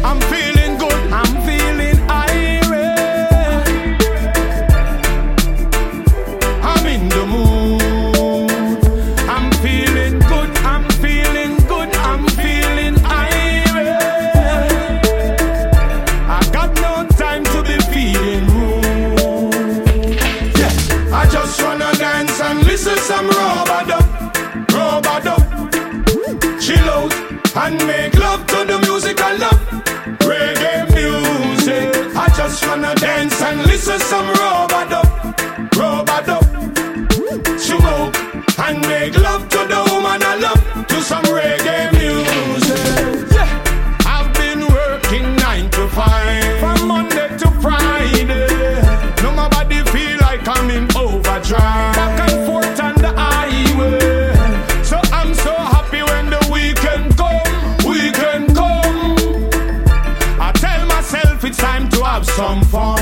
I'm feeling good, I'm feeling irate. I'm in the mood. I'm feeling good, I'm feeling good, I'm feeling irate. I got no time to be feeling rude. Yeah, I just wanna dance and listen some Robado, chill out and make love to the music I love. Reggae music. I just wanna dance and listen some Robado, chill out and make love to the woman I love. To some reggae music. Yeah, I've been working 9 to 5 from Monday to Friday. No, my body feel like I'm in overdrive. Back and forth on the highway. So I'm so happy when the weekend come. I tell myself it's time to have some fun.